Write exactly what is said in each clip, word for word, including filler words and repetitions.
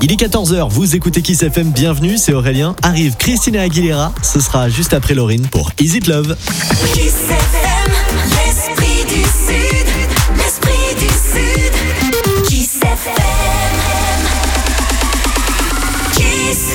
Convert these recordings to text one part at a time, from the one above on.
Il est quatorze heures, vous écoutez Kiss F M, bienvenue, c'est Aurélien. Arrive Christina Aguilera, ce sera juste après Lauryn pour Is It Love. Kiss F M, l'esprit du Sud, l'esprit du Sud. Kiss F M, Kiss.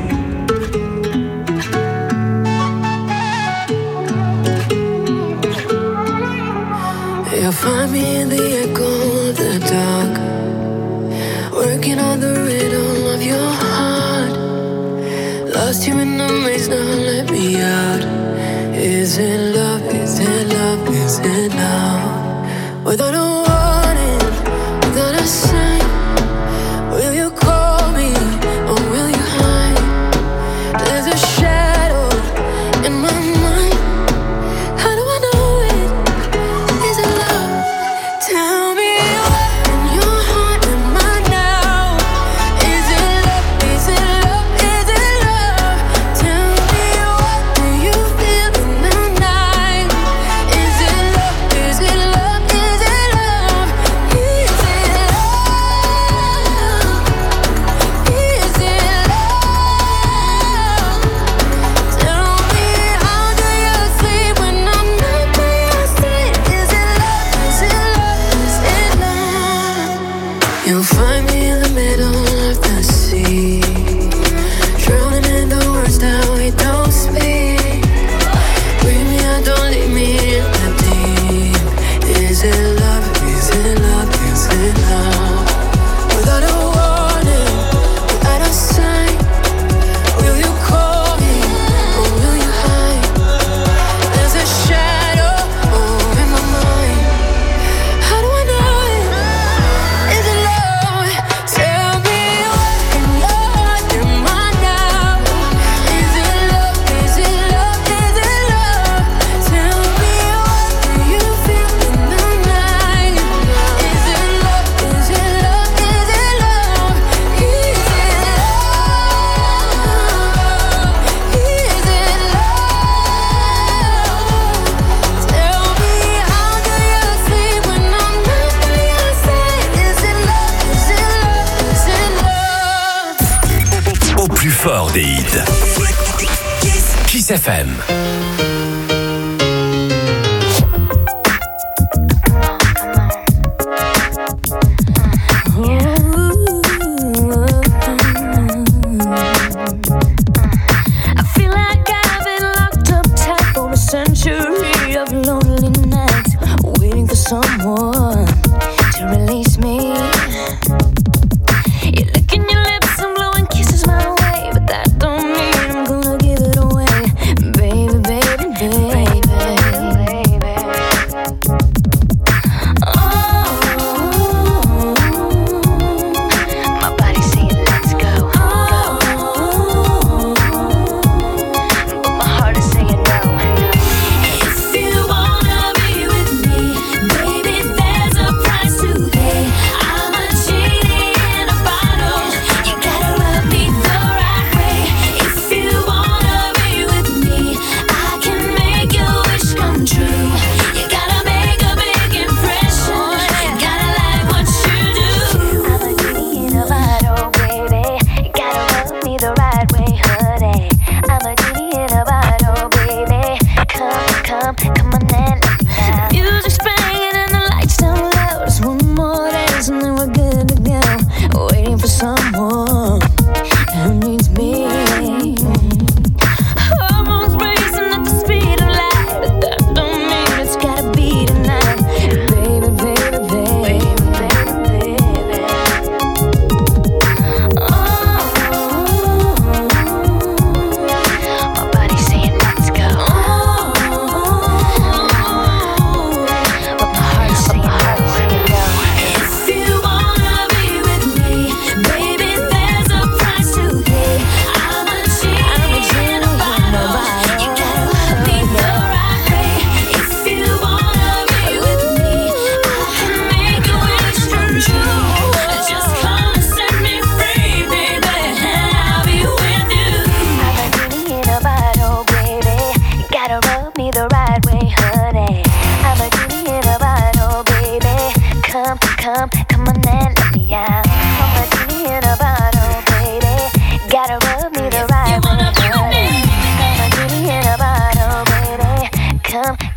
You'll find me in the echo of the dark, working on the rhythm of your heart. Lost you in the maze, now let me out. Is it love, is it love, is it love? Without a warning, without a sign, will you call me or will you hide? There's a shadow in my mind. How do I know it? Is it love? Tell me what in your heart am I now? Is it love? Is it love? Is it love? Tell me what do you feel in the night? Is it love? Is it love? Is it love? Is it love? Is it love? Tell me how do you sleep when I'm not by your side? Is it love? Is it love? Is it love? You'll find me in the middle of the sea, drowning in the words that we don't speak. Bring me out, don't leave me in the deep. Is it love? Is it love? Is it love? Without a warning, without a sign, will you call me or will you hide? There's a shadow over my mind. How do I know it? Is it love? Tell me what in your heart am I now? Is it love? Is it love? Is it love? Tell me what do you feel in the night? Is it love? Is it love? Is it love? Is it love? Is it love? Tell me how do you sleep when I'm not by your side? Is it love? Is it love? Is it love? Au plus fort des hits. Kiss F M. I feel like I've been locked up tight for a century of lonely nights, waiting for someone to release me. You're licking your lips and blowing kisses my way, but that don't mean I'm gonna give it away, baby, baby, baby. Oh, my body's saying let's go, but my heart is saying no. If you wanna be with me, baby, there's a price to pay. I'm a genie in a bottle. You gotta rub me the right way. If you wanna be with me, I can make your wish come true. You gotta make a big impression. Gotta like what you do. I'm a genie in a bottle, baby. You gotta rub me the right way, honey. I'm a genie in a bottle, baby. Come, come, come on and let me out. Music's playing and the lights down low. Just one more dance and then we're good to go. Waiting for someone who needs me. Hormones racing at the speed of light, but that don't mean it's gotta be tonight, baby, baby, baby, baby, baby. Oh, my body's saying let's go, but my heart's saying no. If you wanna be with me, baby,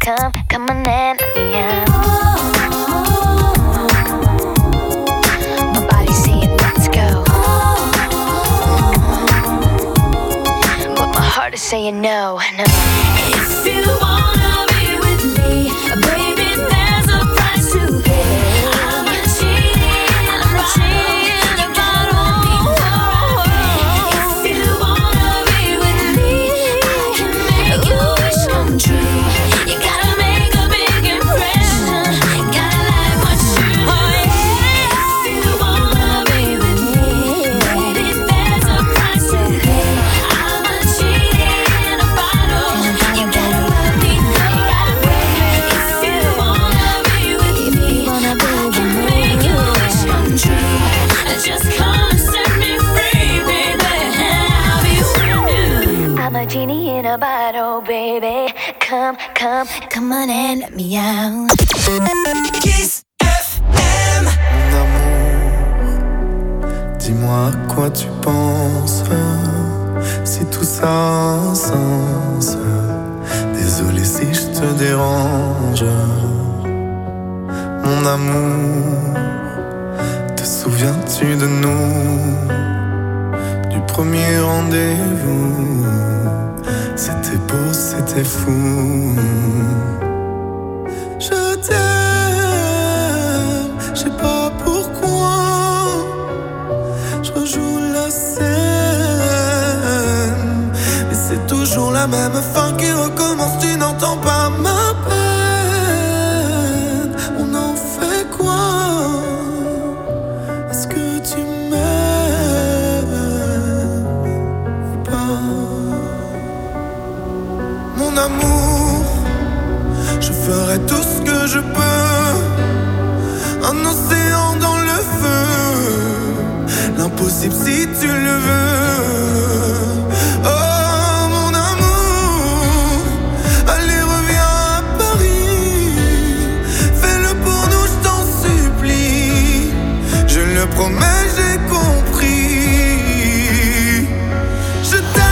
come, come on and let me out. My body's saying let's go, but my heart is saying no, no. If you wanna be with me, baby, there's a price to pay. I'm not cheating, I'm not cheating about all. If you wanna be with me, I can make your wish come true. You gotta make a big impression, gotta like what you do. If you wanna be with me, baby, there's a price to pay. I'm not cheating about all. You gotta let me know. If you wanna be with me, I can make your wish come true. Just come and set me free, baby. I'll be with you. I'm a genie in a bottle, baby. Come, come, come on and let me out. Kiss F M. Mon amour, dis-moi à quoi tu penses, si tout ça a un sens. Désolé si je te dérange. Mon amour, te souviens-tu de nous, du premier rendez-vous? C'était beau, c'était fou. Je t'aime, je sais pas pourquoi. Je rejoue la scène, mais c'est toujours la même fin qui recommence. Tu n'entends pas ma peine. On en fait quoi? Est-ce que tu m'aimes ou pas? Mon amour, je ferai tout ce que je peux. Un océan dans le feu, l'impossible si tu le veux. Oh mon amour, allez reviens à Paris. Fais-le pour nous, je t'en supplie. Je le promets, j'ai compris. Je t'aime.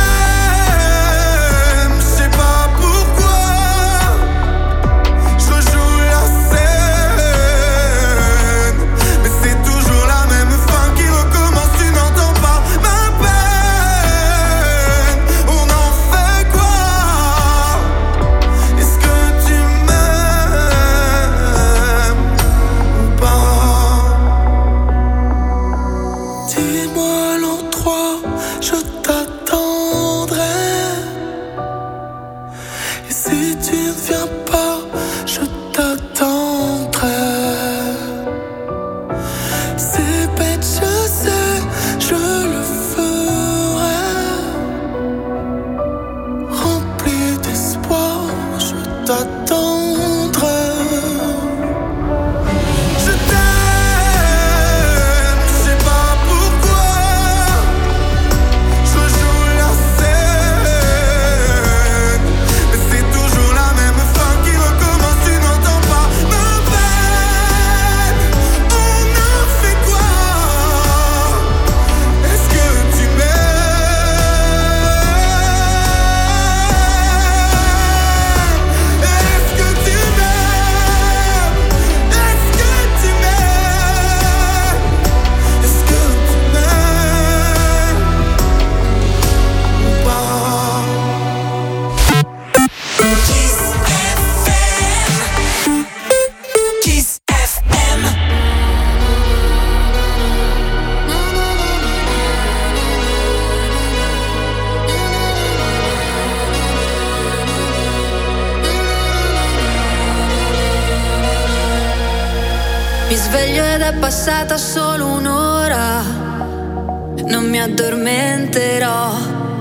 Passata solo un'ora, non mi addormenterò.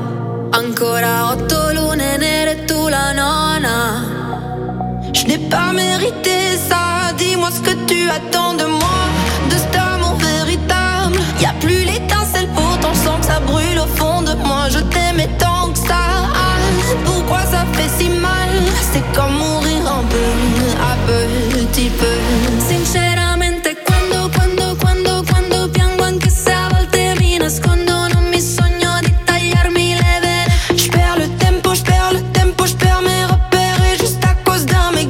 Ancora otto lune nere e tu la nona. Je n'ai pas mérité ça. Dis-moi ce que tu attends de moi, de cet amour véritable. Y'a plus l'étincelle, pourtant je sens que ça brûle au fond de moi. Je t'aimais tant que ça. Pourquoi ça fait si mal? C'est comme mourir un peu, à petit peu. Sinceramente quando, quando, quando, quando piango, anche se a volte mi nascondo, non mi sogno di tagliarmi le vene. J'perds le tempo, j'perds le tempo, j'perds mes repères, et juste à cause d'un mec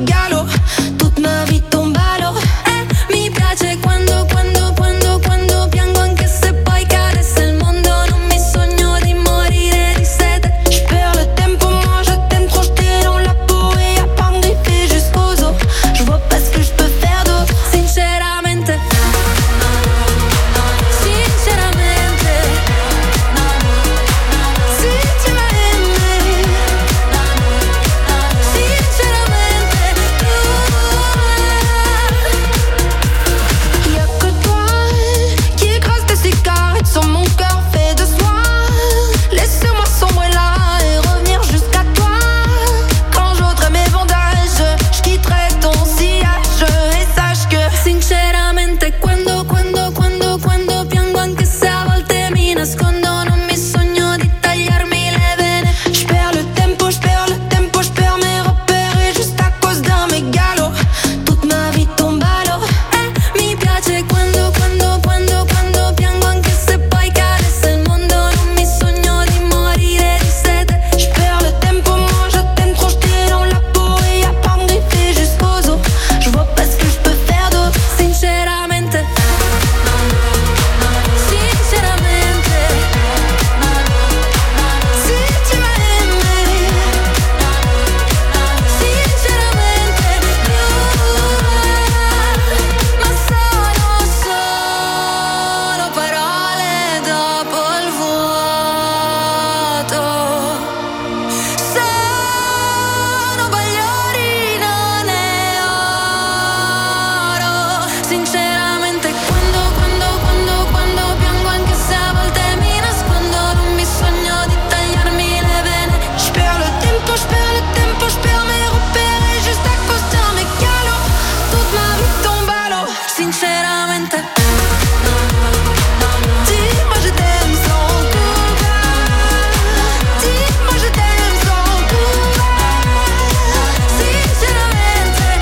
Dis-moi je t'aime sans couvert. Dis-moi je t'aime sans couvert. Si je l'entends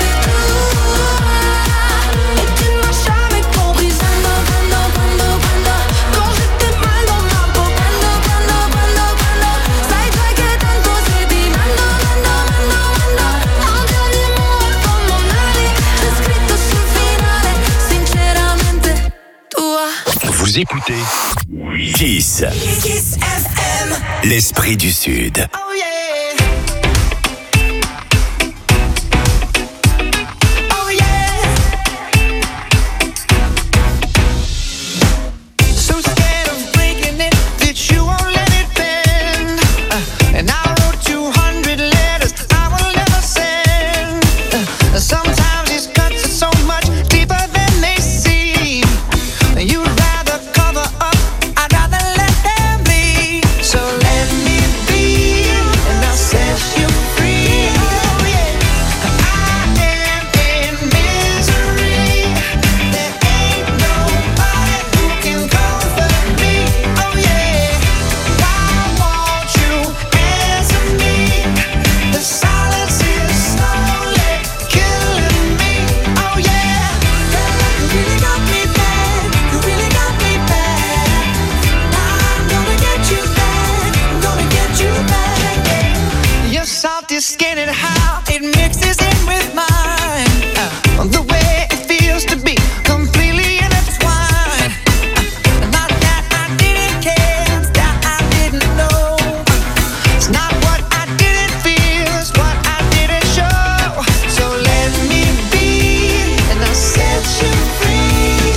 tout. Et tu m'as jamais compris. Quando, quando, quando, quando. Quand j'étais mal dans ma peau. Quando, quando, quando, quando. Sai già che tanto sei di mando, mando, mando, mando. Oggi ogni amore come un ali. C'è scritto sul finale. Sinceramente tua. Vous écoutez Kiss. Kiss F M. L'esprit du Sud. Oh yeah. Oh yeah. So scared of breaking it that you won't let it bend. Uh, and I wrote two hundred letters I will never send. Uh, sometimes these cuts are so much deeper than they seem. You'd rather cover up, I'd rather let them bleed. So let me be, and I'll set you free. Oh yeah, I am in misery. There ain't nobody who can comfort me. Oh yeah, why won't you answer me? The silence is slowly killing me. Oh yeah, you really got me bad. You really got me bad. I'm gonna get you back. I'm gonna get you back. Your salty skin and how it mixes in with mine. Uh, the way it feels to be completely intertwined. Uh, not that I didn't care, it's that I didn't know. It's not what I didn't feel, it's what I didn't show. So let me be, and I'll set you free.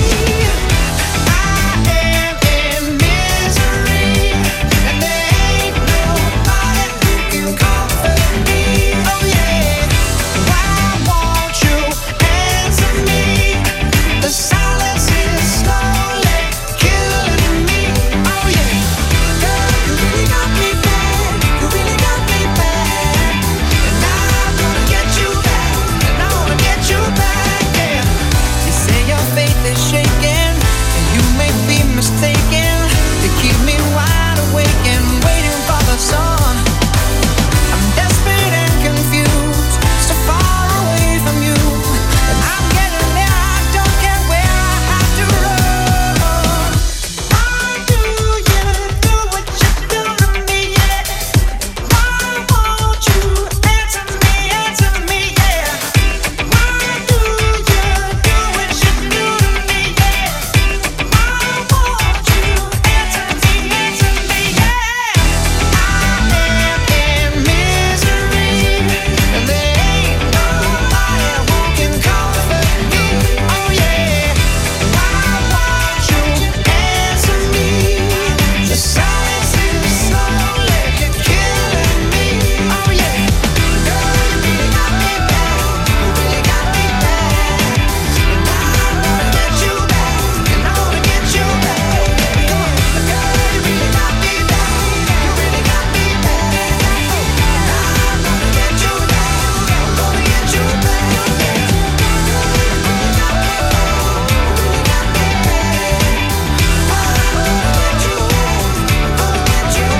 I am in misery, and there ain't nobody who can comfort me. Oh yeah, why won't you answer me? The silence is slowly killing me. Oh yeah, girl, you really got me bad. You really got me bad, and I'm gonna get you back, and I wanna get you back. Yeah, you say your faith is shaking, and you may be mistaken. You keep me wide awake and waiting for the sun. I'm desperate and confused, so far away from you, and I'm getting there. I don't care where I have to run. Why do you do what you do to me? Yeah. Why won't you answer me? Answer me, yeah. Why do you do what you do to me? Yeah. Why won't you answer me? Answer me, yeah. I am in misery, and there ain't nobody who can comfort me. Oh yeah, why won't you answer me? The silence is slowly killing me. Oh yeah, girl, you really got me bad. You really got me bad, and I wanna get you back, and I wanna get you back. Girl, you really got me bad. You really got me bad, and I'm gonna get you back. I'm gonna get you back. Yeah, girl, you really got me bad. You really got me bad. I'm gonna get you back. I'm gonna get you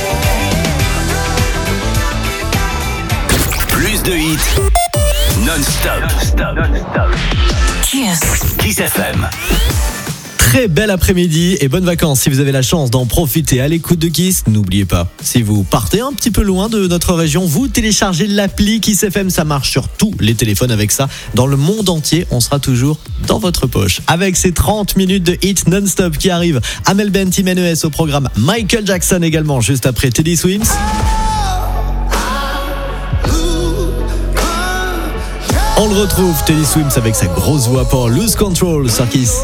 back. Plus de hits non-stop. Kiss. Kiss F M. Très bel après-midi et bonnes vacances si vous avez la chance d'en profiter à l'écoute de Kiss. N'oubliez pas, si vous partez un petit peu loin de notre région, vous téléchargez l'appli Kiss F M, ça marche sur tous les téléphones avec ça. Dans le monde entier, on sera toujours dans votre poche. Avec ces trente minutes de hits non-stop qui arrivent, Amel Bent, Team N E S au programme, Michael Jackson également juste après Teddy Swims. On le retrouve, Teddy Swims avec sa grosse voix pour Lose Control sur Kiss.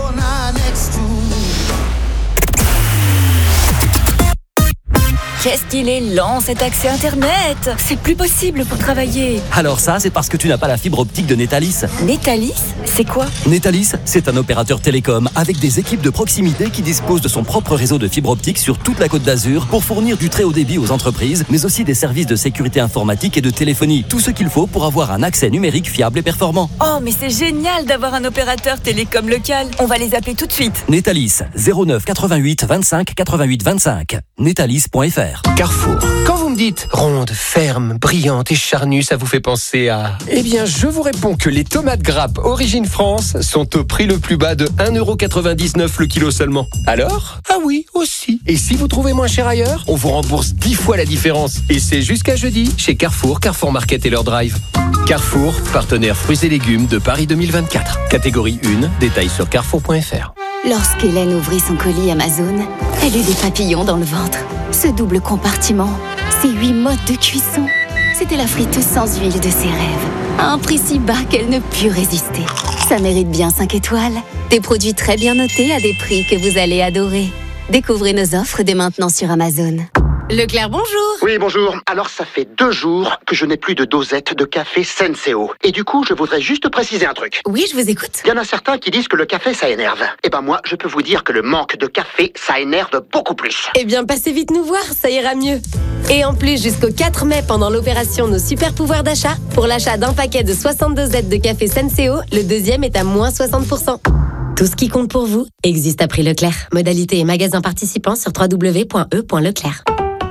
qu'est-ce qu'il est lent cet accès Internet. C'est plus possible pour travailler. Alors ça, c'est parce que tu n'as pas la fibre optique de Netalis. Netalis, c'est quoi? Netalis, c'est un opérateur télécom avec des équipes de proximité qui disposent de son propre réseau de fibre optique sur toute la Côte d'Azur pour fournir du très haut débit aux entreprises, mais aussi des services de sécurité informatique et de téléphonie. Tout ce qu'il faut pour avoir un accès numérique fiable et performant. Oh, mais c'est génial d'avoir un opérateur télécom local. On va les appeler tout de suite. Netalis, zéro neuf quatre-vingt-huit vingt-cinq quatre-vingt-huit vingt-cinq. Netalis point f r. Carrefour. Quand vous me dites ronde, ferme, brillante et charnue, ça vous fait penser à... Eh bien, je vous réponds que les tomates grappes Origine France sont au prix le plus bas de un euro quatre-vingt-dix-neuf le kilo seulement. Alors? Ah oui, aussi. Et si vous trouvez moins cher ailleurs, on vous rembourse dix fois la différence. Et c'est jusqu'à jeudi chez Carrefour, Carrefour Market et leur drive. Carrefour, partenaire fruits et légumes de Paris deux mille vingt-quatre. Catégorie un, détails sur carrefour point f r. Lorsqu'Hélène ouvrit son colis Amazon, elle eut des papillons dans le ventre. Ce double compartiment, ces huit modes de cuisson, c'était la friteuse sans huile de ses rêves. À un prix si bas qu'elle ne put résister. Ça mérite bien cinq étoiles. Des produits très bien notés à des prix que vous allez adorer. Découvrez nos offres dès maintenant sur Amazon. Leclerc, bonjour. Oui, bonjour. Alors, ça fait deux jours que je n'ai plus de dosette de café Senseo. Et du coup, je voudrais juste préciser un truc. Oui, je vous écoute. Il y en a certains qui disent que le café, ça énerve. Eh ben moi, je peux vous dire que le manque de café, ça énerve beaucoup plus. Eh bien, passez vite nous voir, ça ira mieux. Et en plus, jusqu'au quatre mai, pendant l'opération Nos Super Pouvoirs d'achat, pour l'achat d'un paquet de soixante-deux dosettes de café Senseo, le deuxième est à moins soixante pour cent. Tout ce qui compte pour vous existe à prix Leclerc. Modalité et magasin participants sur w w w point e point leclerc.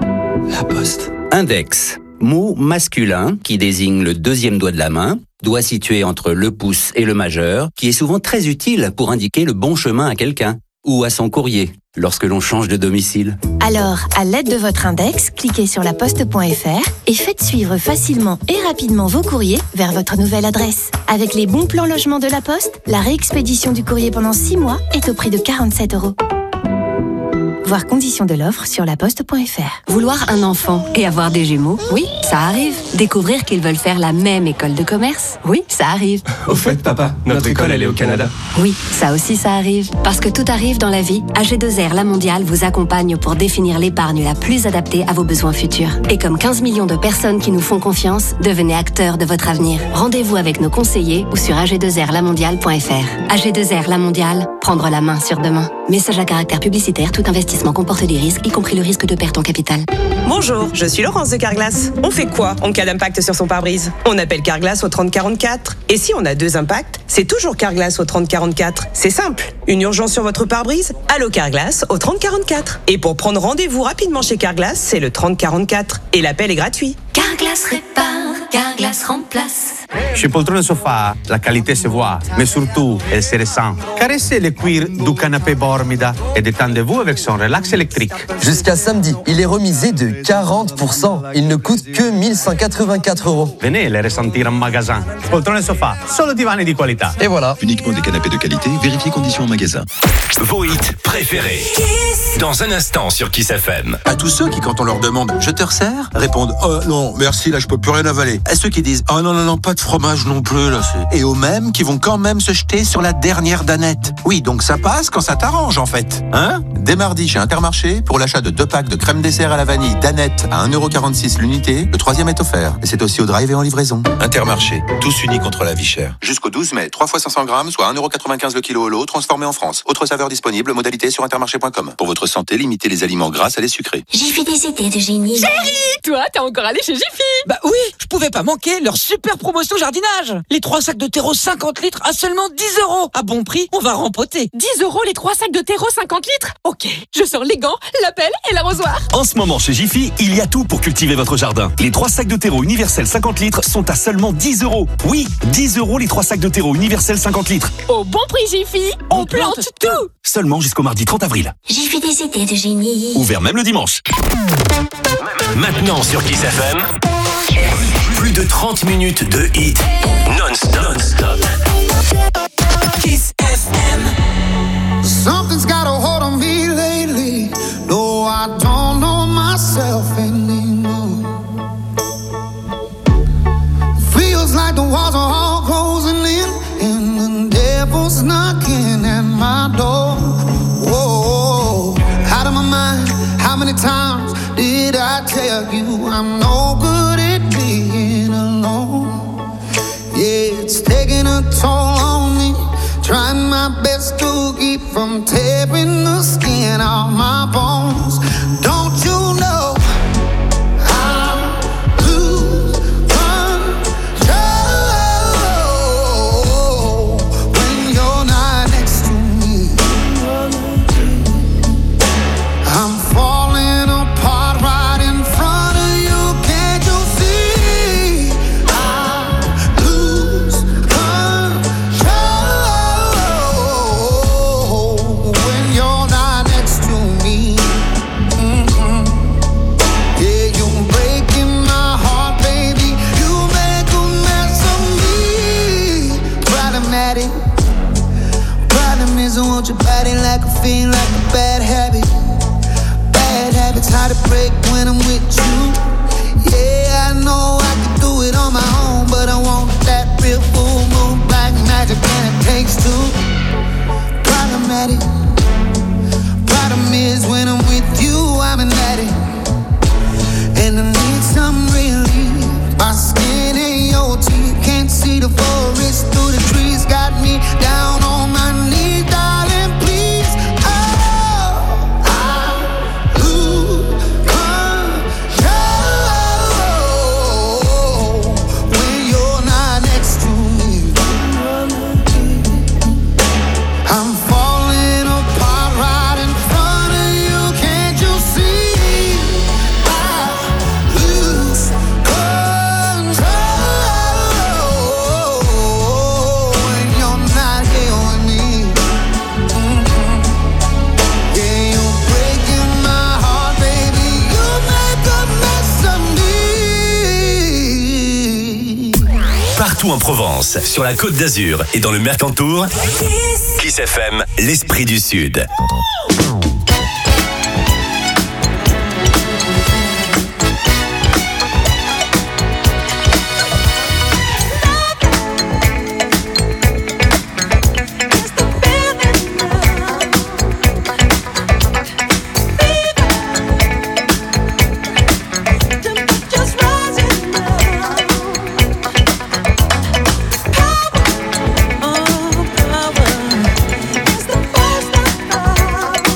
La Poste. Index. Mot masculin qui désigne le deuxième doigt de la main, doigt situé entre le pouce et le majeur, qui est souvent très utile pour indiquer le bon chemin à quelqu'un ou à son courrier lorsque l'on change de domicile. Alors, à l'aide de votre index, cliquez sur laposte point f r et faites suivre facilement et rapidement vos courriers vers votre nouvelle adresse. Avec les bons plans logement de la Poste, la réexpédition du courrier pendant six mois est au prix de quarante-sept euros. Voir conditions de l'offre sur laposte point f r. Vouloir un enfant et avoir des jumeaux, oui, ça arrive. Découvrir qu'ils veulent faire la même école de commerce, oui, ça arrive. Au fait, papa, notre, notre école, elle est au Canada. Oui, ça aussi, ça arrive. Parce que tout arrive dans la vie, A G deux R La Mondiale vous accompagne pour définir l'épargne la plus adaptée à vos besoins futurs. Et comme quinze millions de personnes qui nous font confiance, devenez acteurs de votre avenir. Rendez-vous avec nos conseillers ou sur a g deux r la mondiale point f r. A G deux R La Mondiale, prendre la main sur demain. Message à caractère publicitaire, tout investissement comporte des risques, y compris le risque de perte en capital. Bonjour, je suis Laurence de Carglass. On fait quoi en cas d'impact sur son pare-brise? On appelle Carglass au trente quarante-quatre. Et si on a deux impacts, c'est toujours Carglass au trente quarante-quatre. C'est simple. Une urgence sur votre pare-brise? Allô Carglass au trente quarante-quatre. Et pour prendre rendez-vous rapidement chez Carglass, c'est le trente quarante-quatre. Et l'appel est gratuit. Carglass répare, Carglass remplace. Chez Poltrone Sofa, la qualité se voit, mais surtout, elle se ressent. Caressez le cuir du canapé Bormida et détendez-vous avec son relax électrique. Jusqu'à samedi, il est remisé de quarante pour cent. Il ne coûte que mille cent quatre-vingt-quatre euros. Venez le ressentir en magasin. Poltrone Sofa, solo divani di qualità. Et voilà. Uniquement des canapés de qualité, vérifiez conditions en magasin. Vos hits préférés. Dans un instant sur Kiss F M. À tous ceux qui, quand on leur demande « Je te resserre ?» répondent « Oh non, merci, là je peux plus rien avaler ». À ceux qui disent « Oh non, non, non, pas de fromage non plus, là c'est... » Et aux mêmes qui vont quand même se jeter sur la dernière danette. Oui, donc ça passe quand ça t'arrange en fait. Hein ? Dès mardi chez Intermarché, pour l'achat de deux packs de crème dessert à la vanille danette à un euro quarante-six l'unité, le troisième est offert. Et c'est aussi au drive et en livraison. Intermarché, tous unis contre la vie chère. Jusqu'au douze mai, trois fois cinq cents grammes, soit un euro quatre-vingt-quinze le kilo au lot, transformé en France. Autre saveur disponible, modalité sur intermarché point com. Pour votre santé, limitez les aliments gras à les sucrés. J'ai fait des idées de génie. Chérie, toi, t'es encore allé chez Jiffy? Bah oui, je pouvais pas manquer leur super promotion jardinage. Les trois sacs de terreau cinquante litres à seulement dix euros. À bon prix, on va rempoter. dix euros les trois sacs de terreau cinquante litres? Ok, je sors les gants, la pelle et l'arrosoir. En ce moment, chez Jiffy, il y a tout pour cultiver votre jardin. Les trois sacs de terreau universel cinquante litres sont à seulement dix euros. Oui, dix euros les trois sacs de terreau universel cinquante litres. Au bon prix Jiffy, on, on plante, plante tout. tout. Seulement jusqu'au mardi trente avril. J'ai fait des idées de génie. Ouvert même le dimanche. Maintenant sur Kiss F M, plus de trente minutes de hits non-stop. non-stop. Kiss F M. Something's got a hold on me lately. No, I don't know myself anymore. Feels like the walls are all closing in, and the devil's knocking at my door. Whoa, out of my mind, how many times did I you. I'm no good at being alone. Yeah, it's taking a toll on me. Trying my best to keep from tearing the skin off my bones. Don't you know I lose control when you're not next to me? I'm falling apart right in front of you. Can't you see? I lose control when you're not next to me. Mm-mm. Yeah, you're breaking my heart, baby. You make a mess of me. Problematic. Problem is I want your body like a fiend, like a bad habit. Bad habits hard to break when I'm with you. Yeah, I know I could do it on my own, but I want that real full moon black magic, and it takes two. Problematic. Problem is when I'm with you, I'm an addict, and I need some relief. My skin and your teeth can't see the forest through the trees. Got me down on my knees, darling, please. Oh, I lose control when you're not next to me. I'm falling apart right in front of you. Can't you see? I lose control when you're not here with me. Mm-mm. Yeah, you're breaking my heart, baby. You make a mess of me. Partout en Provence, sur la Côte d'Azur et dans le Mercantour, Kiss F M, l'esprit du Sud. Oh, power is the first of all.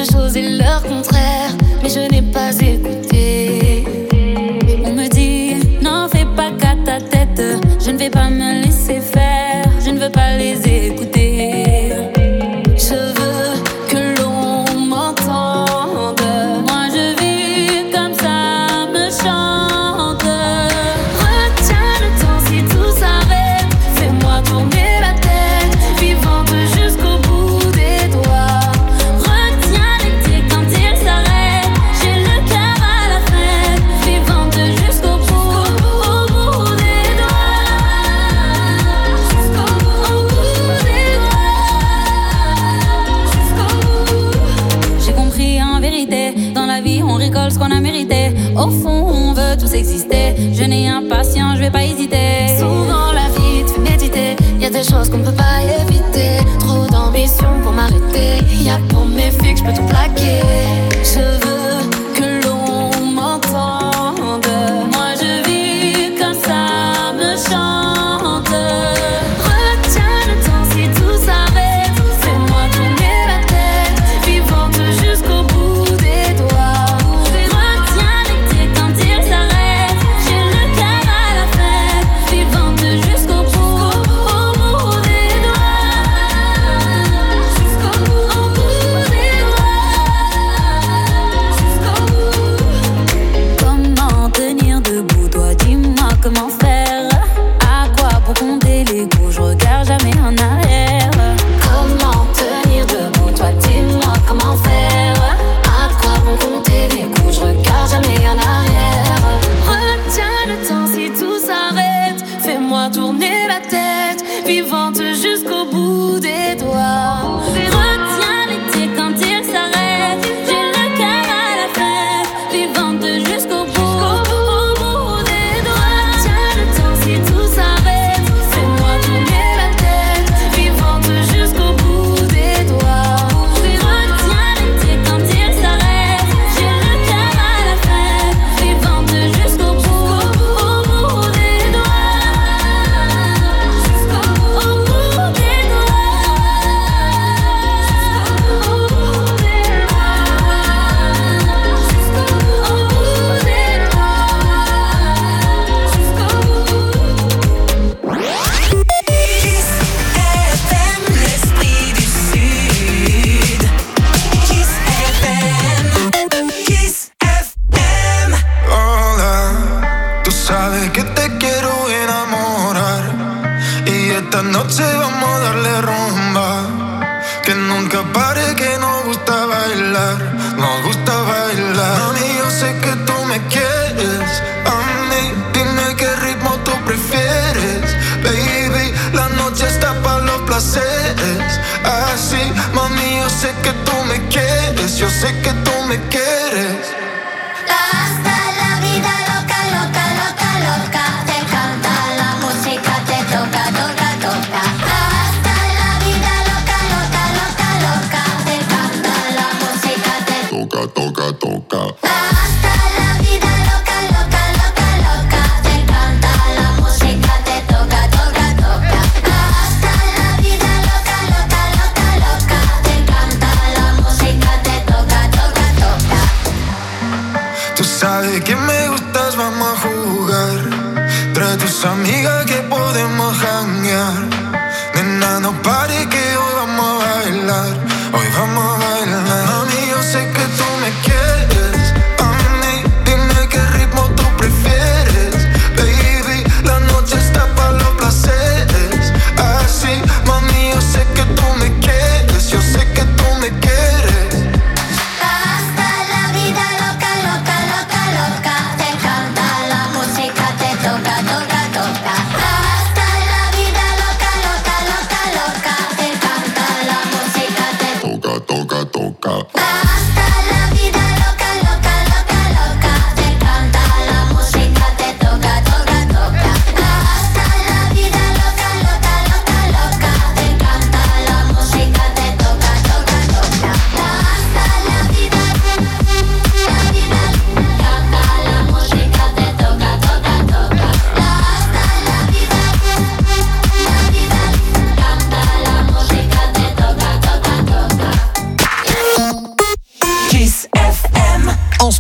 de choses et leur contraire, mais je n'ai pas écouté. On me dit, n'en fais pas qu'à ta tête, je ne vais pas me laisser faire, je ne veux pas les écouter. Je veux que l'on m'entende, moi je vis comme ça me chante. Retiens le temps si tout s'arrête, fais-moi tourner la tête, vivante jusqu'au bout des doigts. Retiens l'été quand il s'arrête, j'ai le cœur à la fête, vivante jusqu'au bout, au bout des doigts. Jusqu'au bout, au bout des doigts. J'ai compris en vérité, dans la vie on récolte ce qu'on a mérité. Au fond on veut tous exister, je n'ai impatient, je vais pas hésiter. Souvent la vie te fait méditer, y a des choses qu'on ne peut pas éviter. Trop d'ambition pour m'arrêter, y a pour mes filles que je peux tout plaquer. Je veux que l'on m'entende, moi je vis comme ça me chante. Retiens le temps si tout s'arrête, fais-moi tourner la tête, vivante jusqu'au bout des doigts. Retiens l'été quand il s'arrête, j'ai le cœur à la fête, vivante jusqu'au bout, au bout des doigts. Jusqu'au bout, au bout des doigts. Comment tenir debout, toi dis-moi comment faire. À quoi pour compter les coups, je regarde jamais en arrière. Comment tenir debout, toi dis-moi comment faire. À quoi pour compter les coups, je regarde jamais en arrière. Retiens le temps si tout s'arrête, fais-moi tourner la tête, vivante jusqu'au bout des doigts. Retiens l'été quand il s'arrête, j'ai le cœur à la fête, vivante jusqu'au bout, au bout des doigts. Retiens le temps si tout s'arrête, fais-moi tourner la tête, vivante jusqu'au bout des doigts. Retiens l'été quand il s'arrête, j'ai le cœur à la fête, vivante jusqu'au bout, au bout des doigts. Jusqu'au bout, au bout des Kiss F M, l'esprit du Sud. Kiss F M, Kiss F M. Hola, tú sabes que te quiero enamorar y esta noche vamos a darle rumba. Que nunca pare, que nos gusta bailar, nos gusta bailar. Mami, yo sé que tú me quieres, a mí dime qué ritmo tú prefieres. Baby, la noche está para los placeres. Así, mami, yo sé que tú me quieres, yo sé que tú me quieres. Hasta la vida loca, loca, loca, loca. Te canta la música, te toca, toca, toca. Hasta la vida loca, loca, loca, loca. Te canta la música, te Toca, toca, toca. Hasta la vida loca, loca, loca, loca. Te canta la música, te toca, toca, toca. Hasta la vida loca, loca, loca, loca. Te canta la música, te toca, toca, toca. Tú sabes que me gustas, vamos a jugar. Trae tus amigas que podemos janguear. Nena, no pare que hoy vamos a bailar. Hoy vamos a bailar. Mami, yo sé que tú me quieres. A mí, dime qué ritmo tú prefieres. Baby, la noche está para los placeres. Así, mami, yo sé que tú me quieres. Yo sé que tú me quieres. Hasta la vida loca, loca, loca, loca. Te canta la música, te toca, toca, toca. Hasta la vida loca, loca, loca, loca. Te canta la música, te Toca, toca, toca. Hasta la vida loca, loca, loca, loca. Te canta la música, te toca, toca, toca. Hasta la vida loca, loca, loca, loca. Te canta la música, te toca, toca, toca. Hasta la vida, la vida, canta la música, te toca, toca, toca. Hasta la vida, la vida, canta la música, te toca, toca, toca.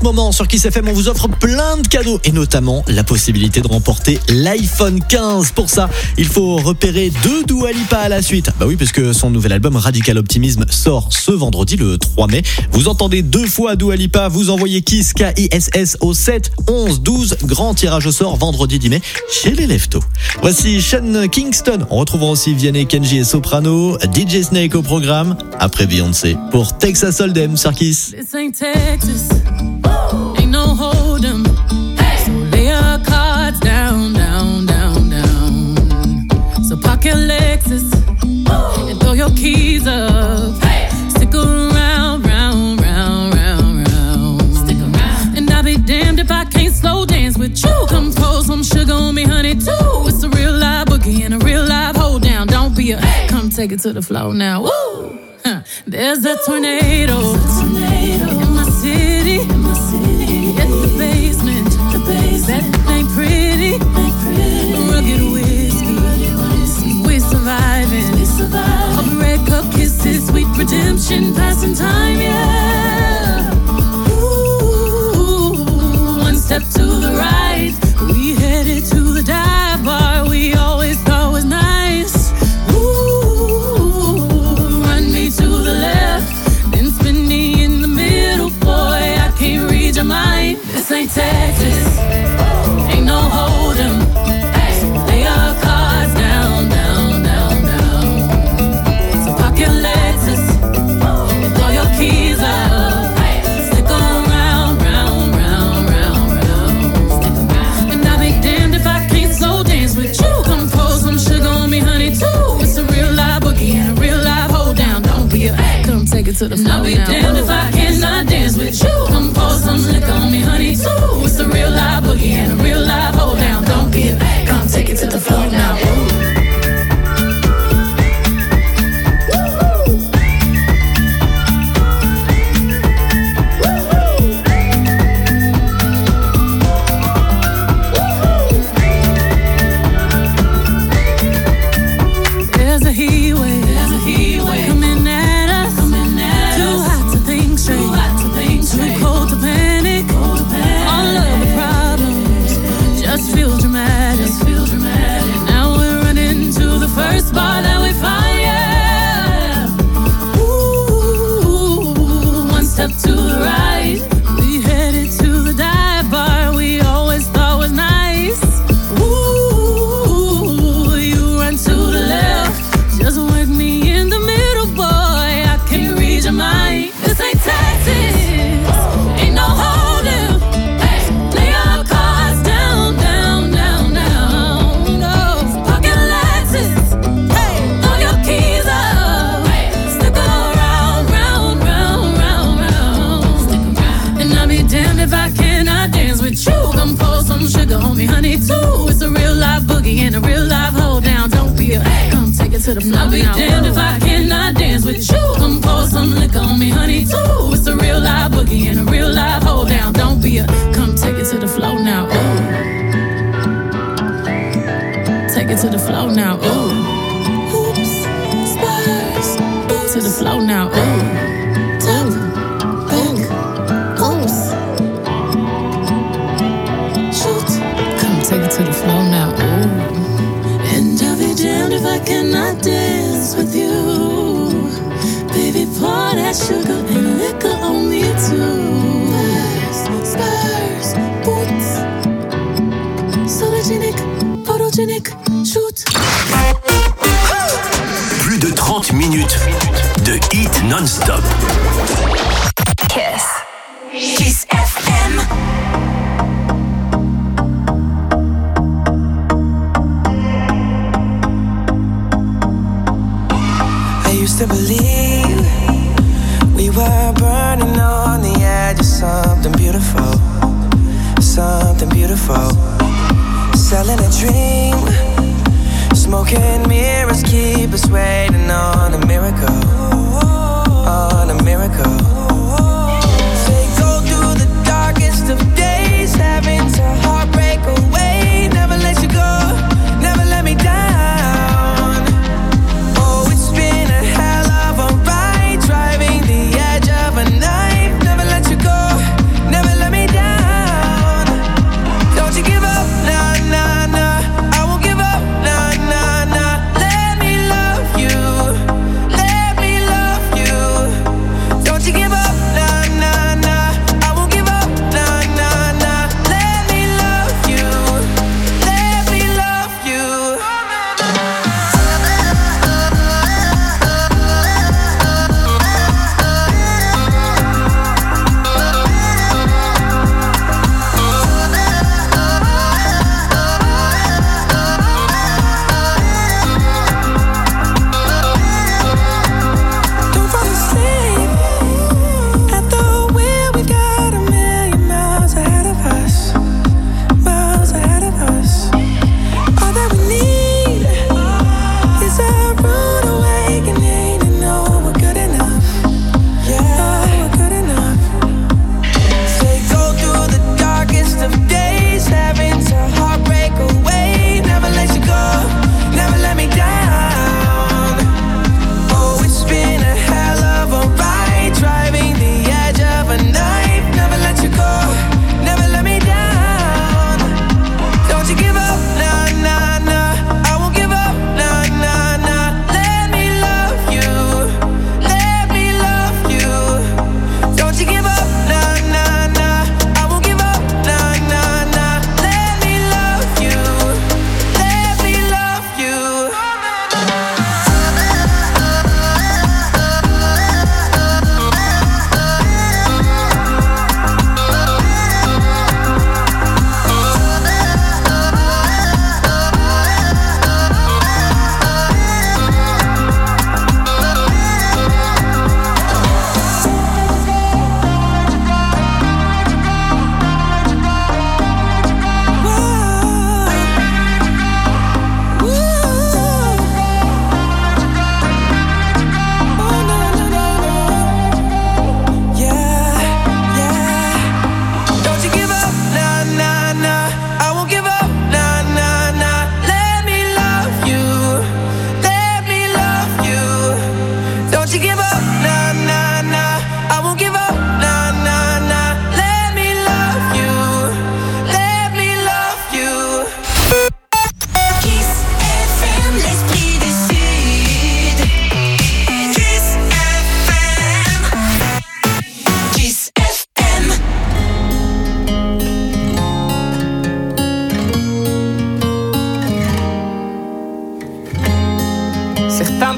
moment sur Kiss F M, on vous offre plein de cadeaux et notamment la possibilité de remporter l'iPhone quinze. Pour ça, il faut repérer deux Dua Lipa à la suite. Bah oui, parce que son nouvel album Radical Optimism sort ce vendredi, le trois mai. Vous entendez deux fois Dua Lipa, vous envoyez Kiss, K I S S au sept onze douze. Grand tirage au sort vendredi dix mai chez les Leftos. Voici Sean Kingston. On retrouvera aussi Vianney, Kenji et Soprano. D J Snake au programme. Après Beyoncé pour Texas Hold'em sur Kiss. This ain't Texas, ain't no hold'em. So lay your cards down, down, down, down. So park your Lexus and throw your keys up. Stick around, round, round, round, round. Stick around. And I'll be damned if I can't slow dance with you. Come pour some sugar on me, honey, too. It's a real live boogie and a real live hold down. Don't be a, come take it to the floor now. Woo! Huh. There's a tornado, tornado in my city, in my city. Hit the basement, the basement. That ain't pretty, ain't pretty. Rugged whiskey, rugged whiskey. We surviving, we surviving. All the red cup kisses, sweet redemption, passing time, yeah. Ooh, one step to the right, we headed to the dive bar we always thought was nice. To the left, then spin me in the middle, boy, I can't read your mind. This ain't Texas, ain't no hold'em. Lay your cards down, down, down, down. So park your Lexus and throw your keys up. Stick around, round, round, round, round. And I'll be damned if I can't slow dance with you. Come pour some sugar on me, honey, too. It's a real live boogie and a real live hold down. Come take it to the floor now. I'll be damned if I cannot dance with you. Come pour some liquor on me, honey, too. It's a real live boogie and a real live hold down. Don't be a, come take it to the floor now. There's a heat wave, there's a heat wave coming at us, coming at too us. Hot to think straight, too hot to think straight, too cold to panic, cold to panic. All of the problems just feel dramatic, just feel dramatic. Now we're running to the first bar that we find, yeah. Ooh, one step to the right, we headed to the dive bar we always thought was nice. Ooh, you run to the left. Just work me in the middle, boy, I can't read your mind. This ain't Texas, ain't no hold'em. Lay your cards down, down, down, down. No, park your Lexus, throw your keys up. Stick around, round, round, round, round. And I'll be damned if I cannot dance with you. Come pour some sugar on me, honey, too. It's a real live boogie and a real live hold down. Don't be a, come take it to the floor. I'll be damned if I cannot dance with you. Come pour some liquor on me, honey, too. It's a real live boogie and a real live hold down. Don't be a, come take it to the floor now. Ooh. Take it to the floor now. Ooh. Hoops, spurs, boots to the floor now. Ooh. Top, back, oops. Shoot, come take it to the floor now. Ooh. And I'll be damned if I cannot dance with you. Baby, pour that sugar and liquor on me too. Spurs, spurs, boots. Sologenic, photogenic, shoot. Plus de trente minutes de hit non-stop. Kiss. Kiss F M. Used to believe we were burning on the edge of something beautiful, something beautiful. Selling a dream, smoking mirrors keep us waiting on a miracle, on a miracle. They go through the darkest of days, having to heartbreak away. Never let you go, never let me down. Driving the edge of a knife, never let you go, never let me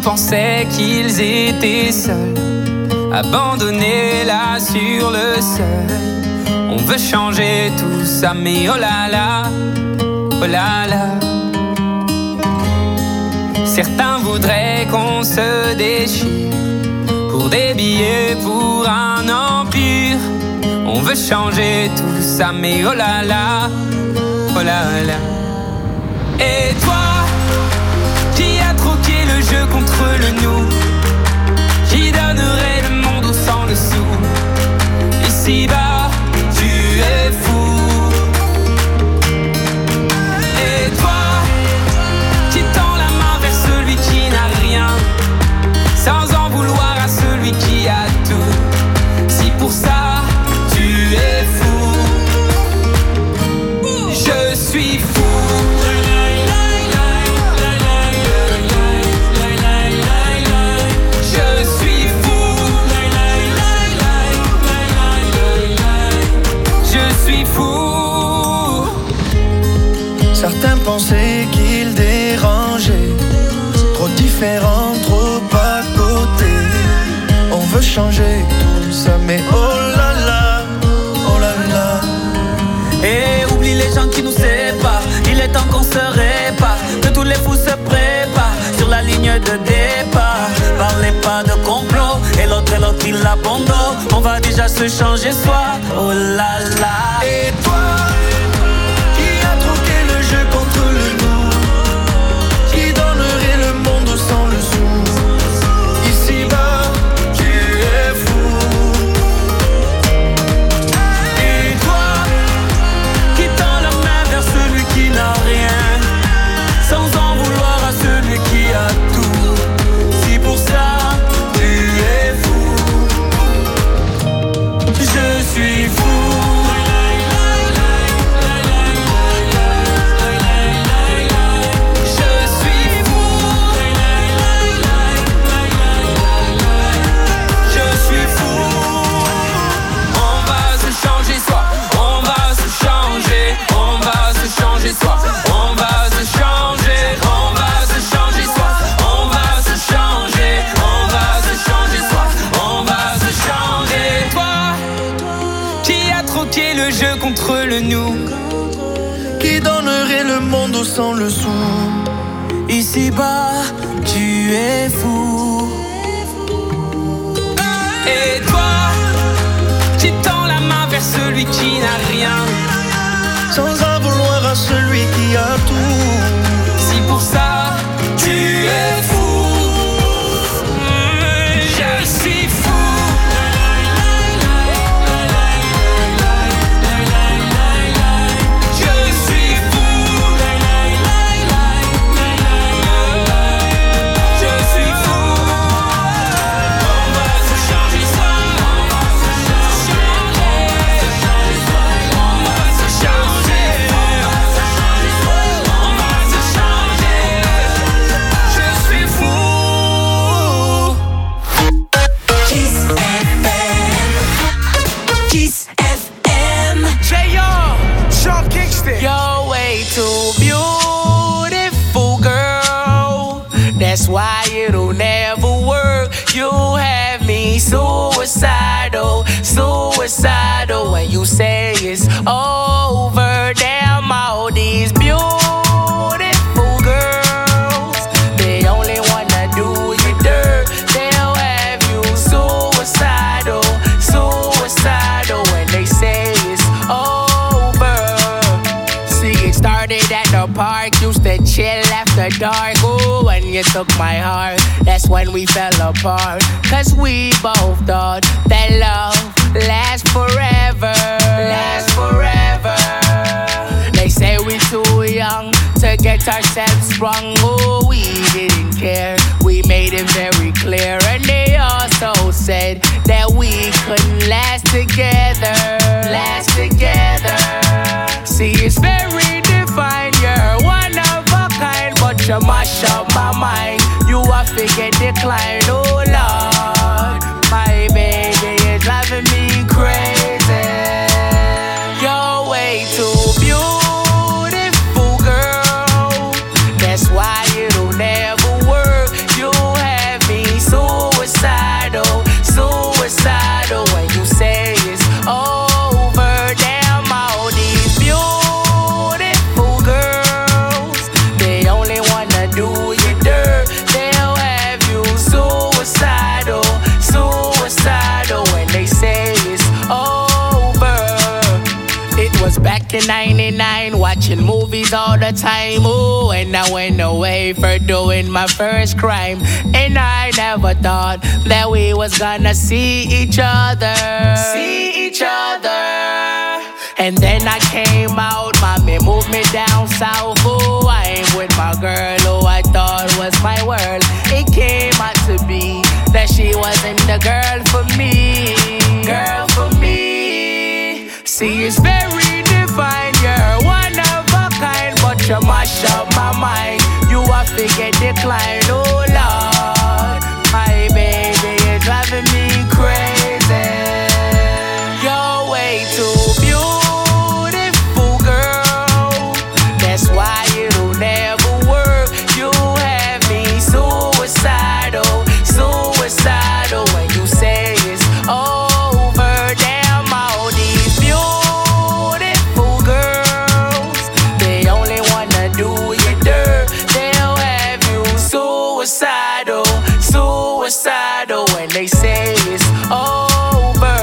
pensaient qu'ils étaient seuls, abandonnés là sur le sol. On veut changer tout ça, mais oh là là, oh là là. Certains voudraient qu'on se déchire pour des billets, pour un empire. On veut changer tout ça, mais oh là là, oh là là. Et toi, qui a troqué le jeu contre le nous, qui donnerait le monde au sang le sou. Ici-bas, tu es fou. Et toi, qui tend la main vers celui qui n'a rien, sans en vouloir à celui qui a tout. Si pour ça, tu es fou, je suis fou. Certains pensaient qu'ils dérangeaient, trop différents, trop à côté. On veut changer tout ça, mais oh là là, oh là là. Et oublie les gens qui nous séparent, il est temps qu'on se répare, que tous les fous se préparent sur la ligne de départ. Parlez pas de complot, et l'autre et l'autre il abandonne. On va déjà se changer soi, oh là là. Et toi, contre le nous, qui donnerait le monde sans le sou. Ici-bas, tu es fou. Et toi, qui tend la main vers celui qui n'a rien, sans en vouloir à celui qui a tout. Si pour ça, tu es fou, je suis fou. Le jeu contre le nous, qui donnerait le monde sans le sou. Ici-bas, tu es fou. Et toi, qui tends la main vers celui qui n'a rien, sans en vouloir à celui qui a tout. Si pour ça, tu es fou, je suis fou. You're way too beautiful, girl. That's why it'll never work. You have me suicidal, suicidal. When you say it's over, damn all these beautiful girls, they only wanna do you dirt. They'll have you suicidal, suicidal. When they say it's over. Started at the park, used to chill after dark. Ooh, when you took my heart, that's when we fell apart. Cause we both thought that love lasts forever, lasts forever. They say we too young to get ourselves sprung. Ooh, we didn't care, we made it very clear. And they also said that we couldn't last together, last together. See, it's very divine, you're one of a kind, but you mash up my mind. You a figure decline, oh Lord. My baby is driving me crazy. You're way too beautiful, girl. That's why it'll never work. You have nineteen ninety-nine, watching movies all the time. Ooh, and I went away for doing my first crime. And I never thought that we was gonna see each other. See each other. And then I came out, mommy moved me down south. Ooh, I ain't with my girl who I thought was my world. It came out to be that she wasn't the girl for me. Girl for me. See, it's very divine, you're one of a kind, but you mash up my mind. You have to get declined, oh Lord. My baby is driving me crazy. You're way too beautiful, girl. That's why it'll never work. You have me suicidal, suicidal when you say it's over. Damn, all these beautiful girls, they only wanna do you dirt. They'll have you suicidal, suicidal when they say it's over.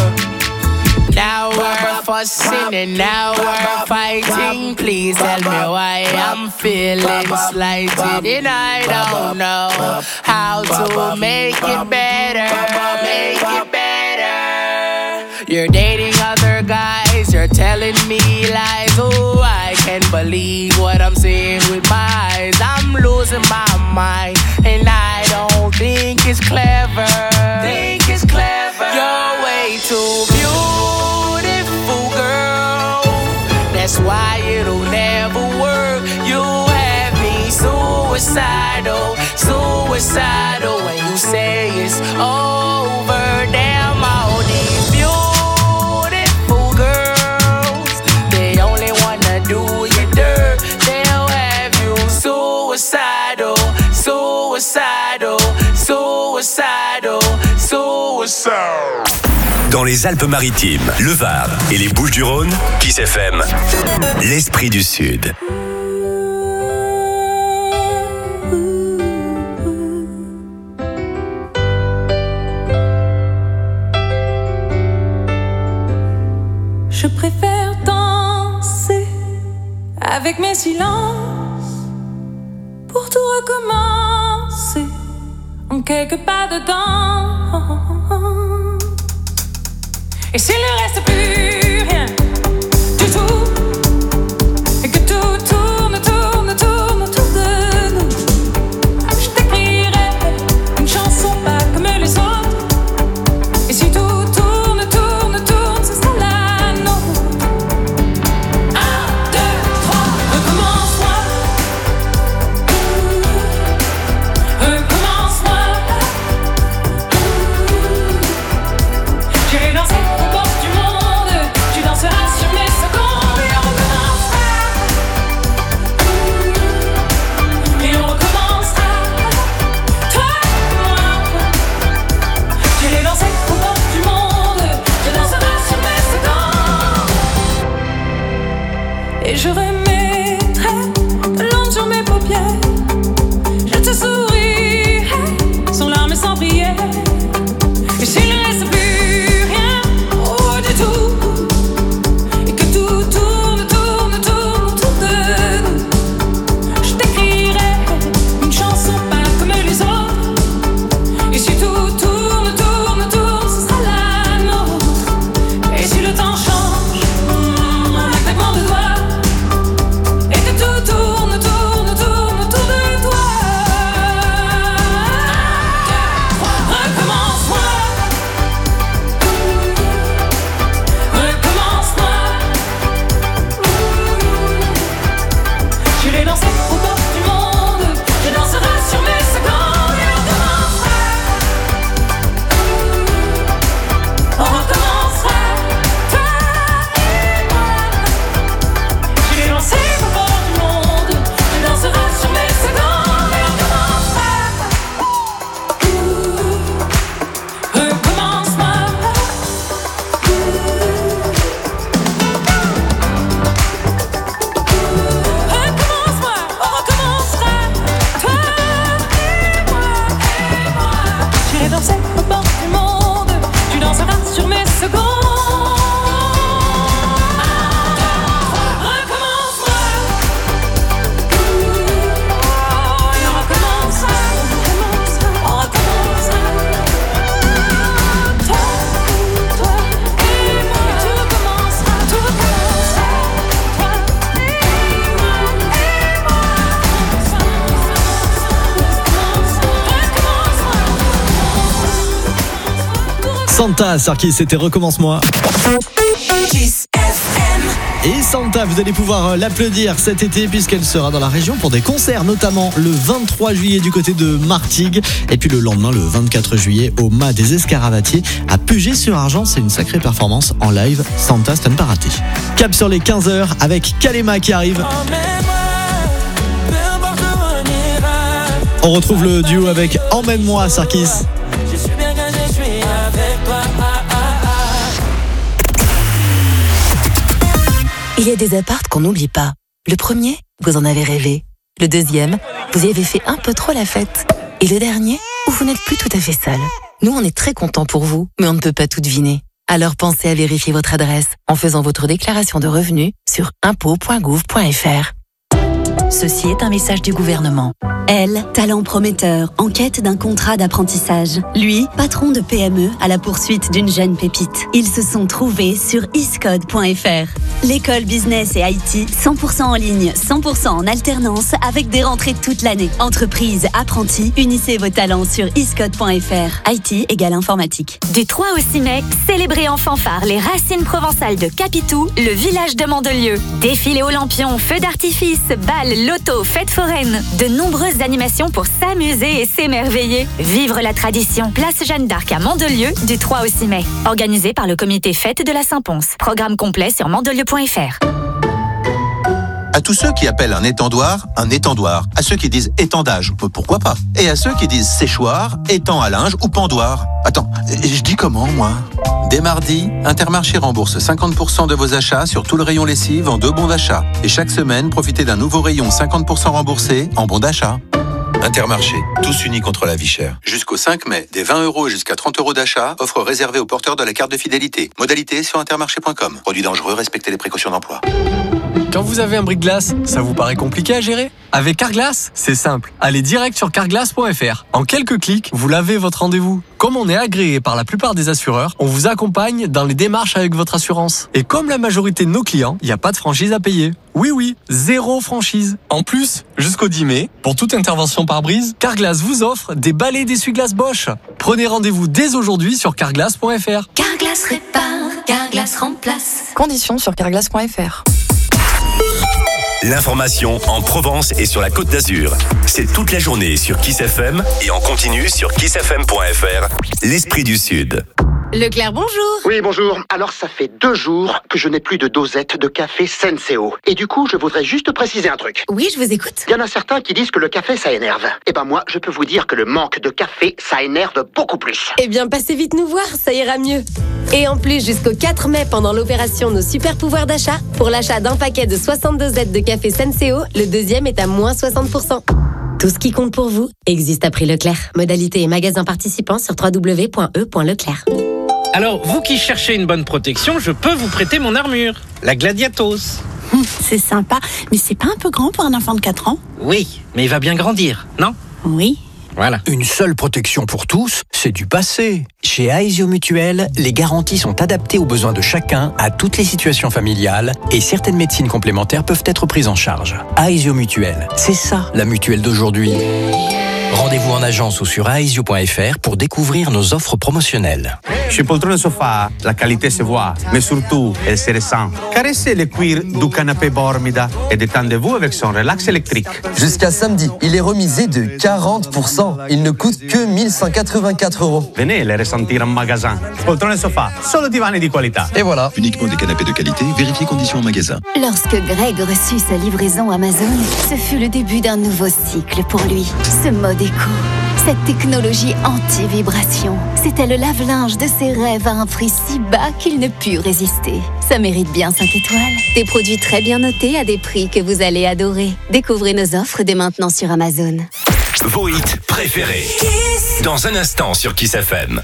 Now we're fussing and now we're fighting. Please tell me why I'm feeling slighted, and I don't know how to make it better. Make it better. You're dating other guys, you're telling me lies. Oh, I can't believe what I'm seeing with my eyes. I'm losing my mind, and I don't think it's clever. Think it's clever. You're way too beautiful, girl. That's why it'll never work. You have me suicidal, suicidal when you say it's over. Damn, all these beautiful girls, they only wanna do you dirt. They'll have you suicidal, suicidal, suicidal, suicidal. Dans les Alpes-Maritimes, le Var et les Bouches-du-Rhône, Kiss F M, l'esprit du Sud. Je préfère danser avec mes silences pour tout recommencer en quelques pas dedans. Et s'il ne reste plus rien du tout, et que tout tourne, tourne, tourne autour de nous, je t'écrirai une chanson pas comme les autres. Et si tout tourne, tourne, tourne, ce sera la nôtre. Un, deux, trois, recommence-moi. Recommence-moi. J'irai danser aux portes du monde. Tu danseras Santa, Sarkis, c'était Recommence-moi. Et Santa, vous allez pouvoir l'applaudir cet été puisqu'elle sera dans la région pour des concerts, notamment le vingt-trois juillet du côté de Martigues et puis le lendemain, le vingt-quatre juillet, au Mât des Escaravatiers à Puget-sur-Argent. C'est une sacrée performance en live. Santa, c'est à ne pas rater. Cap sur les quinze heures avec Kalema qui arrive. On retrouve le duo avec Emmène-moi, Sarkis. Il y a des appartes qu'on n'oublie pas. Le premier, vous en avez rêvé. Le deuxième, vous y avez fait un peu trop la fête. Et le dernier, où vous n'êtes plus tout à fait seul. Nous, on est très contents pour vous, mais on ne peut pas tout deviner. Alors pensez à vérifier votre adresse en faisant votre déclaration de revenus sur impôts point gouv point f r. Ceci est un message du gouvernement. Elle, talent prometteur, en quête d'un contrat d'apprentissage. Lui, patron de P M E à la poursuite d'une jeune pépite. Ils se sont trouvés sur iscode point f r. L'école business et I T, cent pour cent en ligne, cent pour cent en alternance, avec des rentrées toute l'année. Entreprise, apprentis, unissez vos talents sur iscode point f r. I T égale informatique. Du trois au six mai, célébrez en fanfare les racines provençales de Capitou, le village de Mandelieu. Défilé Olympion, feux d'artifice, balles, loto, fêtes foraines. De nombreuses animations pour s'amuser et s'émerveiller. Vivre la tradition. Place Jeanne d'Arc à Mandelieu du trois au six mai. Organisé par le comité Fête de la Saint-Pons. Programme complet sur mandelieu point f r. À tous ceux qui appellent un étendoir un étendoir. À ceux qui disent étendage, pourquoi pas. Et à ceux qui disent séchoir, étang à linge ou pendoir. Attends, je dis comment moi ? Dès mardi, Intermarché rembourse cinquante pour cent de vos achats sur tout le rayon lessive en deux bons d'achat. Et chaque semaine, profitez d'un nouveau rayon cinquante pour cent remboursé en bons d'achat. Intermarché, tous unis contre la vie chère. Jusqu'au cinq mai, des vingt euros jusqu'à trente euros d'achat, offre réservée aux porteurs de la carte de fidélité. Modalité sur intermarché point com. Produit dangereux, respectez les précautions d'emploi. Quand vous avez un brise-glace, ça vous paraît compliqué à gérer ? Avec Carglass, c'est simple. Allez direct sur carglass point f r. En quelques clics, vous lavez votre rendez-vous. Comme on est agréé par la plupart des assureurs, on vous accompagne dans les démarches avec votre assurance. Et comme la majorité de nos clients, il n'y a pas de franchise à payer. Oui, oui, zéro franchise. En plus, jusqu'au dix mai, pour toute intervention par brise, Carglass vous offre des balais d'essuie-glace Bosch. Prenez rendez-vous dès aujourd'hui sur carglass point f r. Carglass répare, Carglass remplace. Conditions sur carglass point f r. L'information en Provence et sur la Côte d'Azur. C'est toute la journée sur Kiss F M et en continu sur kiss f m point f r. L'esprit du Sud. Leclerc, bonjour. Oui, bonjour. Alors, ça fait deux jours que je n'ai plus de dosette de café Senseo. Et du coup, je voudrais juste préciser un truc. Oui, je vous écoute. Il y en a certains qui disent que le café, ça énerve. Eh ben moi, je peux vous dire que le manque de café, ça énerve beaucoup plus. Eh bien, passez vite nous voir, ça ira mieux. Et en plus, jusqu'au quatre mai, pendant l'opération Nos Super Pouvoirs d'achat, pour l'achat d'un paquet de soixante dosettes de café Senseo, le deuxième est à moins soixante pour cent. Tout ce qui compte pour vous existe à prix Leclerc. Modalité et magasin participants sur w w w point e point leclerc. Alors, vous qui cherchez une bonne protection, je peux vous prêter mon armure, la Gladiatos. Hum, c'est sympa, mais c'est pas un peu grand pour un enfant de quatre ans ? Oui, mais il va bien grandir, non ? Oui. Voilà. Une seule protection pour tous, c'est du passé. Chez Aesio Mutuel, les garanties sont adaptées aux besoins de chacun, à toutes les situations familiales, et certaines médecines complémentaires peuvent être prises en charge. Aesio Mutuel, c'est ça la mutuelle d'aujourd'hui. Rendez-vous en agence ou sur aesio point f r pour découvrir nos offres promotionnelles. Chez Poltrone Sofa, la qualité se voit, mais surtout, elle se ressent. Caressez le cuir du canapé Bormida et détendez-vous avec son relax électrique. Jusqu'à samedi, il est remisé de quarante pour cent. Il ne coûte que mille cent quatre-vingt-quatre euros. Venez les ressentir en magasin. Poltrone Sofa, solo divani di qualità. Et voilà. Uniquement des canapés de qualité, vérifiez conditions en magasin. Lorsque Greg reçut sa livraison Amazon, ce fut le début d'un nouveau cycle pour lui. Ce mode éco, cette technologie anti-vibration, c'était le lave-linge de ses rêves à un prix si bas qu'il ne put résister. Ça mérite bien cinq étoiles. Des produits très bien notés à des prix que vous allez adorer. Découvrez nos offres dès maintenant sur Amazon. Vos hits préférés. Dans un instant sur Kiss F M.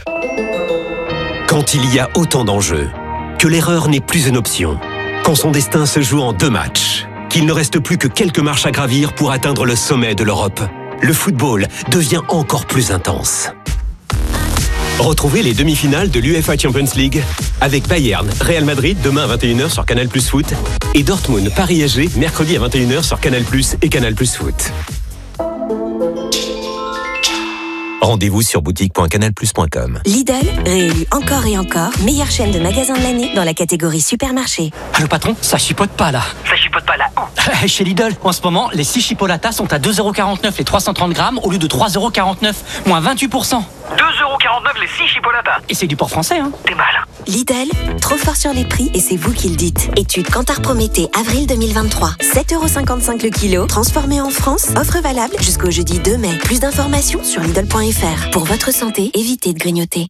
Quand il y a autant d'enjeux, que l'erreur n'est plus une option, quand son destin se joue en deux matchs, qu'il ne reste plus que quelques marches à gravir pour atteindre le sommet de l'Europe, le football devient encore plus intense. Retrouvez les demi-finales de l'UEFA Champions League avec Bayern, Real Madrid demain à vingt et une heures sur Canal plus Foot et Dortmund, Paris S G mercredi à vingt et une heures sur Canal plus et Canal plus Foot. Rendez-vous sur boutique point canal plus point com. Lidl, réélu encore et encore, meilleure chaîne de magasins de l'année dans la catégorie supermarché. Allô patron, ça chipote pas là. Ça chipote pas là où? Chez Lidl, en ce moment, les six chipolatas sont à deux euros quarante-neuf les trois cent trente grammes au lieu de trois euros quarante-neuf, moins vingt-huit pour cent. deux euros quarante-neuf les six chipolatas. Et c'est du port français, hein. T'es mal. Lidl, trop fort sur les prix et c'est vous qui le dites. Étude Kantar Prométhée, avril deux mille vingt-trois. sept euros cinquante-cinq le kilo, transformé en France, offre valable jusqu'au jeudi deux mai. Plus d'informations sur Lidl point F R. Pour votre santé, évitez de grignoter.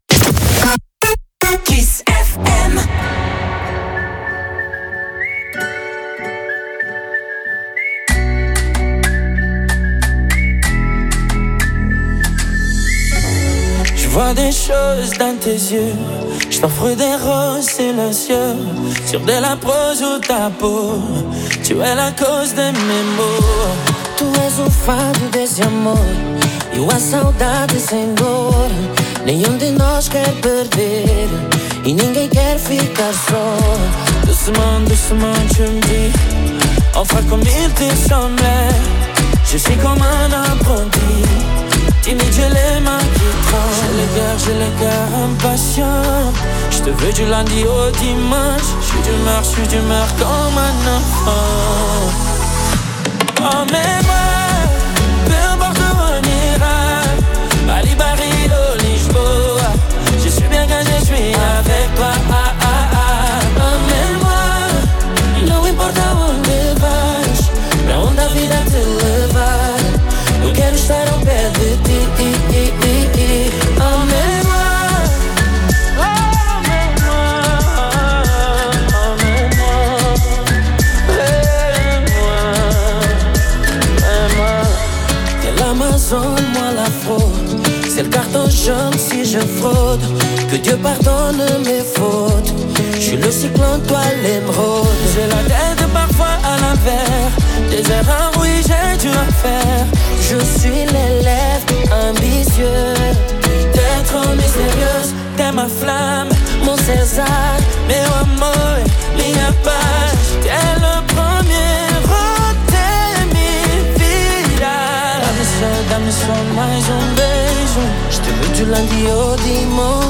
Kiss F M. Je vois des choses dans tes yeux, je t'offre des roses silencieux sur de la prose ou ta peau. Tu es la cause de mes maux. Tu és o fado desse amor e a saudade sem dor. Nenhum de nós quer perder e ninguém quer ficar só. Doucement, doucement tu me dis, enfin comme il te semblait. Je suis comme un apprenti, timide, j'ai les mains qui tremblent. J'ai le cœur, j'ai le cœur impatient. Je te veux du lundi au dimanche. Je suis d'humeur, je suis d'humeur comme un enfant. Emmène-moi, peu importe où on ira, Bali, Paris, Lisboa. Je suis bien quand je suis avec toi. Ah, ah, ah. Emmène-moi, não importa onde vais, pra onde a vida te levar. Eu quero estar ao pé de ti. Emmène-moi, moi la fraude, c'est le carton jaune si je fraude. Que Dieu pardonne mes fautes. Je suis le cyclone, toi l'émeraude. J'ai la tête parfois à l'envers, des erreurs, oui j'ai dû en faire. Je suis l'élève ambitieux, t'es trop mystérieuse, t'es ma flamme, mon César, meu amor, minha paz. T'es le premier. Dá-me só mais um beijo. Je te veux du lundi au dimanche.